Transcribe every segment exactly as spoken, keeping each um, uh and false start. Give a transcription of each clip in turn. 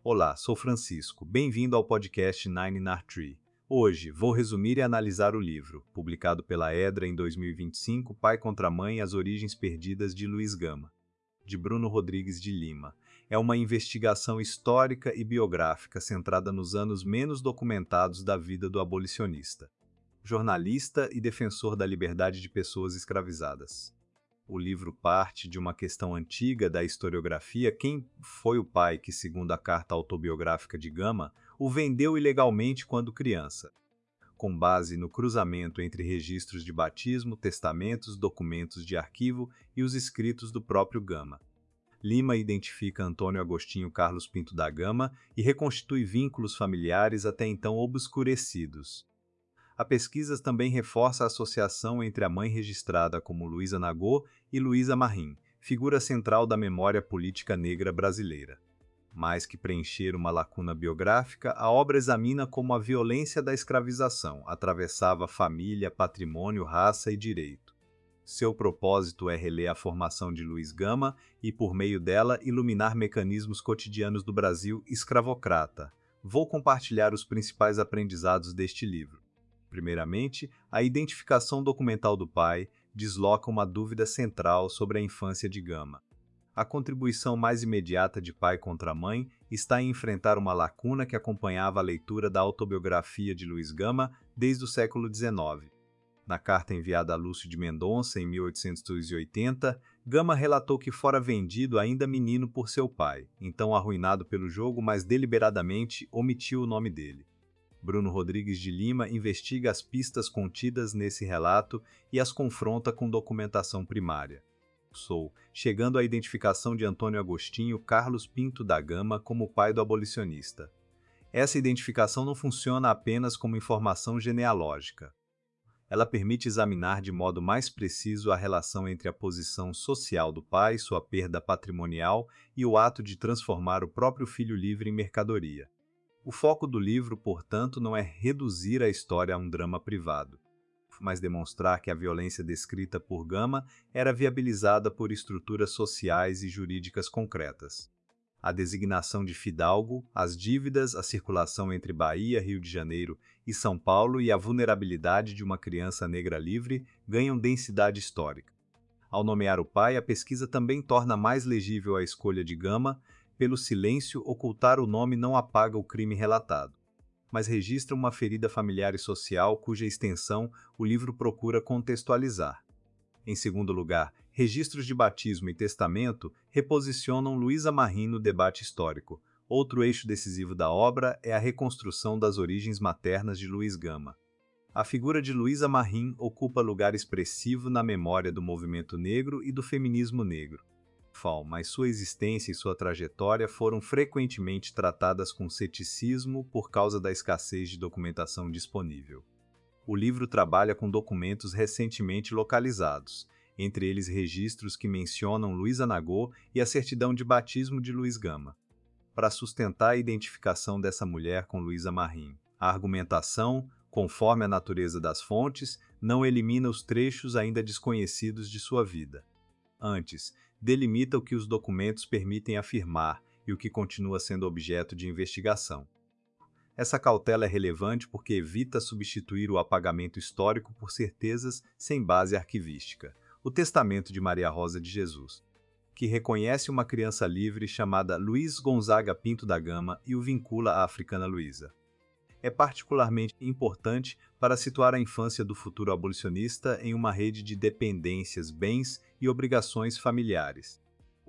Olá, sou Francisco. Bem-vindo ao podcast Nine Nar Tree. Hoje vou resumir e analisar o livro, publicado pela Edra em dois mil e vinte e cinco, Pai contra Mãe: As Origens Perdidas de Luiz Gama, de Bruno Rodrigues de Lima. É uma investigação histórica e biográfica centrada nos anos menos documentados da vida do abolicionista, jornalista e defensor da liberdade de pessoas escravizadas. O livro parte de uma questão antiga da historiografia: quem foi o pai que, segundo a carta autobiográfica de Gama, o vendeu ilegalmente quando criança? Com base no cruzamento entre registros de batismo, testamentos, documentos de arquivo e os escritos do próprio Gama, Lima identifica Antônio Agostinho Carlos Pinto da Gama e reconstitui vínculos familiares até então obscurecidos. A pesquisa também reforça a associação entre a mãe registrada como Luísa Nagô e Luísa Marim, figura central da memória política negra brasileira. Mais que preencher uma lacuna biográfica, a obra examina como a violência da escravização atravessava família, patrimônio, raça e direito. Seu propósito é reler a formação de Luiz Gama e, por meio dela, iluminar mecanismos cotidianos do Brasil escravocrata. Vou compartilhar os principais aprendizados deste livro. Primeiramente, a identificação documental do pai desloca uma dúvida central sobre a infância de Gama. A contribuição mais imediata de Pai contra Mãe está em enfrentar uma lacuna que acompanhava a leitura da autobiografia de Luiz Gama desde o século dezenove. Na carta enviada a Lúcio de Mendonça em mil oitocentos e oitenta, Gama relatou que fora vendido ainda menino por seu pai, então arruinado pelo jogo, mas deliberadamente omitiu o nome dele. Bruno Rodrigues de Lima investiga as pistas contidas nesse relato e as confronta com documentação primária. Sou, chegando à identificação de Antônio Agostinho Carlos Pinto da Gama como pai do abolicionista. Essa identificação não funciona apenas como informação genealógica. Ela permite examinar de modo mais preciso a relação entre a posição social do pai, sua perda patrimonial e o ato de transformar o próprio filho livre em mercadoria. O foco do livro, portanto, não é reduzir a história a um drama privado, mas demonstrar que a violência descrita por Gama era viabilizada por estruturas sociais e jurídicas concretas. A designação de fidalgo, as dívidas, a circulação entre Bahia, Rio de Janeiro e São Paulo e a vulnerabilidade de uma criança negra livre ganham densidade histórica. Ao nomear o pai, a pesquisa também torna mais legível a escolha de Gama. Pelo silêncio, ocultar o nome não apaga o crime relatado, mas registra uma ferida familiar e social cuja extensão o livro procura contextualizar. Em segundo lugar, registros de batismo e testamento reposicionam Luísa Marim no debate histórico. Outro eixo decisivo da obra é a reconstrução das origens maternas de Luiz Gama. A figura de Luísa Marim ocupa lugar expressivo na memória do movimento negro e do feminismo negro. Mas sua existência e sua trajetória foram frequentemente tratadas com ceticismo por causa da escassez de documentação disponível. O livro trabalha com documentos recentemente localizados, entre eles registros que mencionam Luísa Nagô e a certidão de batismo de Luiz Gama, para sustentar a identificação dessa mulher com Luísa Marim. A argumentação, conforme a natureza das fontes, não elimina os trechos ainda desconhecidos de sua vida. Antes, delimita o que os documentos permitem afirmar e o que continua sendo objeto de investigação. Essa cautela é relevante porque evita substituir o apagamento histórico por certezas sem base arquivística. O Testamento de Maria Rosa de Jesus, que reconhece uma criança livre chamada Luiz Gonzaga Pinto da Gama e o vincula à africana Luísa, é particularmente importante para situar a infância do futuro abolicionista em uma rede de dependências, bens e obrigações familiares.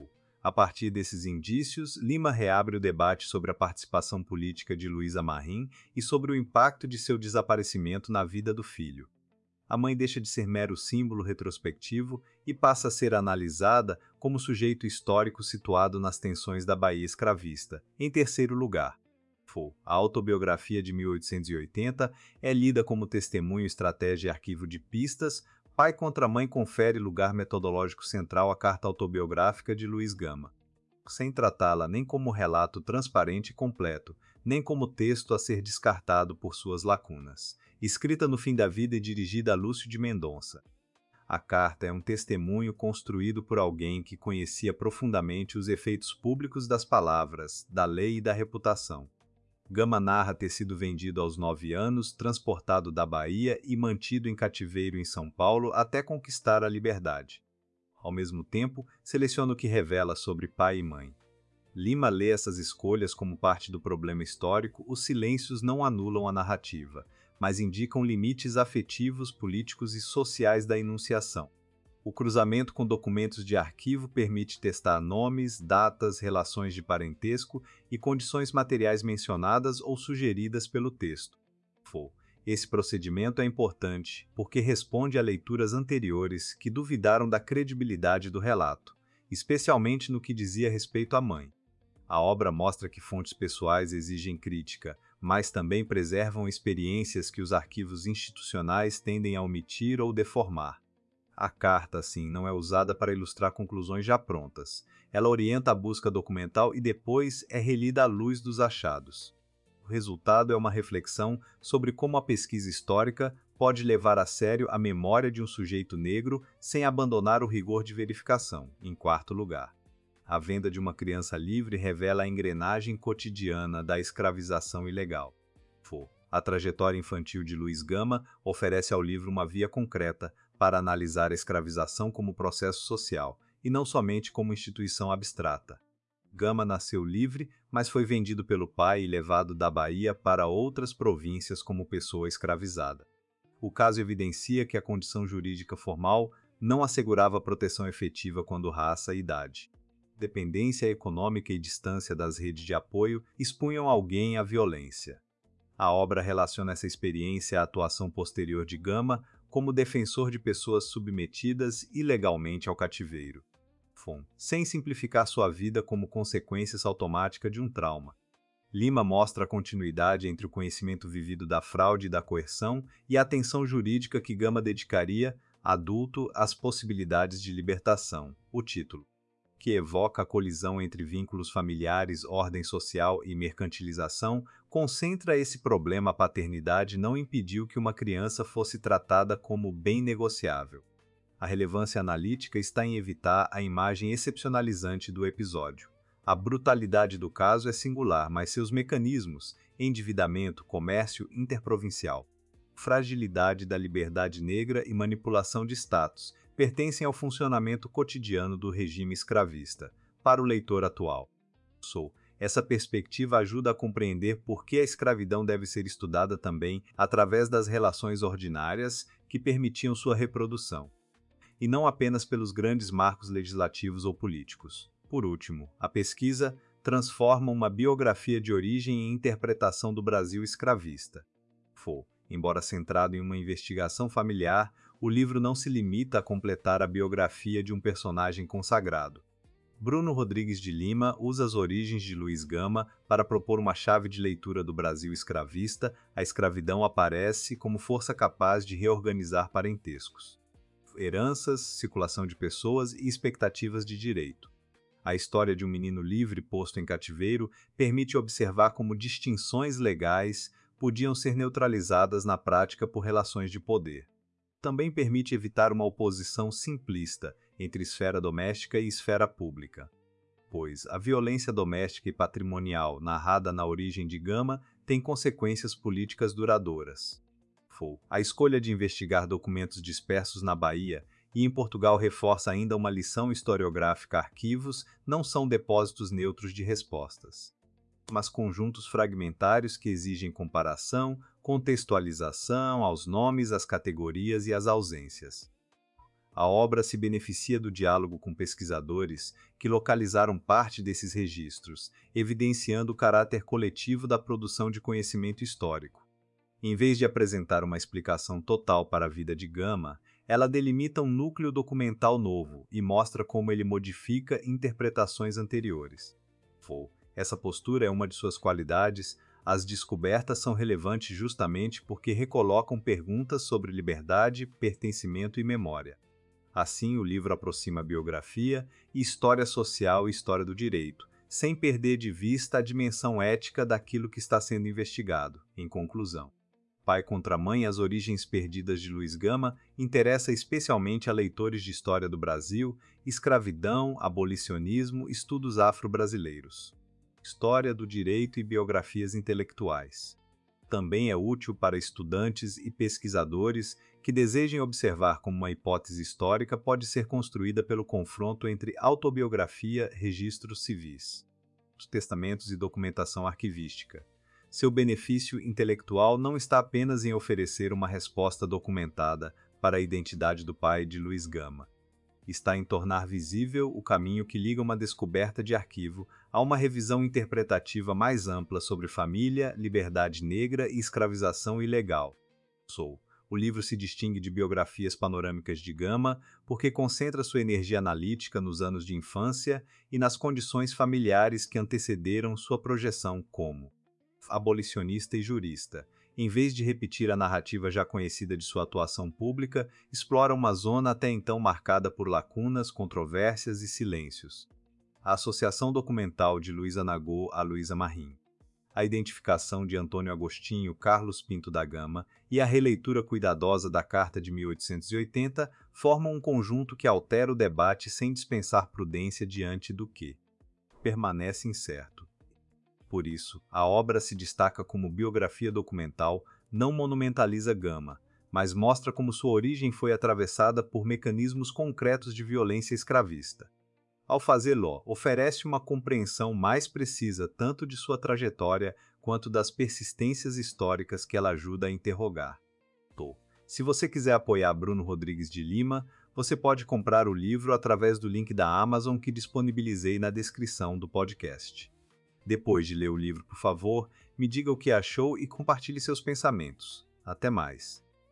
A partir desses indícios, Lima reabre o debate sobre a participação política de Luísa Marim e sobre o impacto de seu desaparecimento na vida do filho. A mãe deixa de ser mero símbolo retrospectivo e passa a ser analisada como sujeito histórico situado nas tensões da Bahia escravista. Em terceiro lugar, a autobiografia de mil oitocentos e oitenta é lida como testemunho, estratégia e arquivo de pistas. Pai contra Mãe confere lugar metodológico central à carta autobiográfica de Luiz Gama, sem tratá-la nem como relato transparente e completo, nem como texto a ser descartado por suas lacunas. Escrita no fim da vida e dirigida a Lúcio de Mendonça. A carta é um testemunho construído por alguém que conhecia profundamente os efeitos públicos das palavras, da lei e da reputação. Gama narra ter sido vendido aos nove anos, transportado da Bahia e mantido em cativeiro em São Paulo até conquistar a liberdade. Ao mesmo tempo, seleciona o que revela sobre pai e mãe. Lima lê essas escolhas como parte do problema histórico. Os silêncios não anulam a narrativa, mas indicam limites afetivos, políticos e sociais da enunciação. O cruzamento com documentos de arquivo permite testar nomes, datas, relações de parentesco e condições materiais mencionadas ou sugeridas pelo texto. Esse procedimento é importante porque responde a leituras anteriores que duvidaram da credibilidade do relato, especialmente no que dizia respeito à mãe. A obra mostra que fontes pessoais exigem crítica, mas também preservam experiências que os arquivos institucionais tendem a omitir ou deformar. A carta, assim, não é usada para ilustrar conclusões já prontas. Ela orienta a busca documental e depois é relida à luz dos achados. O resultado é uma reflexão sobre como a pesquisa histórica pode levar a sério a memória de um sujeito negro sem abandonar o rigor de verificação. Em quarto lugar, a venda de uma criança livre revela a engrenagem cotidiana da escravização ilegal. A trajetória infantil de Luiz Gama oferece ao livro uma via concreta para analisar a escravização como processo social, e não somente como instituição abstrata. Gama nasceu livre, mas foi vendido pelo pai e levado da Bahia para outras províncias como pessoa escravizada. O caso evidencia que a condição jurídica formal não assegurava proteção efetiva quando raça e idade. Dependência econômica e distância das redes de apoio expunham alguém à violência. A obra relaciona essa experiência à atuação posterior de Gama como defensor de pessoas submetidas ilegalmente ao cativeiro, sem simplificar sua vida como consequência automática de um trauma. Lima mostra a continuidade entre o conhecimento vivido da fraude e da coerção e a atenção jurídica que Gama dedicaria, adulto, às possibilidades de libertação. O título, que evoca a colisão entre vínculos familiares, ordem social e mercantilização, concentra esse problema. A paternidade não impediu que uma criança fosse tratada como bem negociável. A relevância analítica está em evitar a imagem excepcionalizante do episódio. A brutalidade do caso é singular, mas seus mecanismos, endividamento, comércio interprovincial, fragilidade da liberdade negra e manipulação de status, pertencem ao funcionamento cotidiano do regime escravista. Para o leitor atual, essa perspectiva ajuda a compreender por que a escravidão deve ser estudada também através das relações ordinárias que permitiam sua reprodução, e não apenas pelos grandes marcos legislativos ou políticos. Por último, a pesquisa transforma uma biografia de origem em interpretação do Brasil escravista. Embora centrado em uma investigação familiar, o livro não se limita a completar a biografia de um personagem consagrado. Bruno Rodrigues de Lima usa as origens de Luiz Gama para propor uma chave de leitura do Brasil escravista. A escravidão aparece como força capaz de reorganizar parentescos, heranças, circulação de pessoas e expectativas de direito. A história de um menino livre posto em cativeiro permite observar como distinções legais podiam ser neutralizadas na prática por relações de poder. Também permite evitar uma oposição simplista entre esfera doméstica e esfera pública, pois a violência doméstica e patrimonial narrada na origem de Gama tem consequências políticas duradouras. A escolha de investigar documentos dispersos na Bahia e em Portugal reforça ainda uma lição historiográfica. Arquivos não são depósitos neutros de respostas, mas conjuntos fragmentários que exigem comparação, contextualização aos nomes, às categorias e às ausências. A obra se beneficia do diálogo com pesquisadores que localizaram parte desses registros, evidenciando o caráter coletivo da produção de conhecimento histórico. Em vez de apresentar uma explicação total para a vida de Gama, ela delimita um núcleo documental novo e mostra como ele modifica interpretações anteriores. Essa postura é uma de suas qualidades. As descobertas são relevantes justamente porque recolocam perguntas sobre liberdade, pertencimento e memória. Assim, o livro aproxima biografia, história social e história do direito, sem perder de vista a dimensão ética daquilo que está sendo investigado. Em conclusão, Pai contra Mãe, As Origens Perdidas de Luiz Gama interessa especialmente a leitores de história do Brasil, escravidão, abolicionismo, estudos afro-brasileiros, história do direito e biografias intelectuais. Também é útil para estudantes e pesquisadores que desejem observar como uma hipótese histórica pode ser construída pelo confronto entre autobiografia, registros civis, testamentos e documentação arquivística. Seu benefício intelectual não está apenas em oferecer uma resposta documentada para a identidade do pai de Luiz Gama. Está em tornar visível o caminho que liga uma descoberta de arquivo a uma revisão interpretativa mais ampla sobre família, liberdade negra e escravização ilegal. Sou. O livro se distingue de biografias panorâmicas de Gama porque concentra sua energia analítica nos anos de infância e nas condições familiares que antecederam sua projeção como abolicionista e jurista. Em vez de repetir a narrativa já conhecida de sua atuação pública, explora uma zona até então marcada por lacunas, controvérsias e silêncios. A associação documental de Luísa Nagô a Luísa Marim, a identificação de Antônio Agostinho Carlos Pinto da Gama e a releitura cuidadosa da Carta de mil oitocentos e oitenta formam um conjunto que altera o debate sem dispensar prudência diante do que permanece incerto. Por isso, a obra se destaca como biografia documental, não monumentaliza Gama, mas mostra como sua origem foi atravessada por mecanismos concretos de violência escravista. Ao fazê-lo, oferece uma compreensão mais precisa tanto de sua trajetória quanto das persistências históricas que ela ajuda a interrogar. Se você quiser apoiar Bruno Rodrigues de Lima, você pode comprar o livro através do link da Amazon que disponibilizei na descrição do podcast. Depois de ler o livro, por favor, me diga o que achou e compartilhe seus pensamentos. Até mais!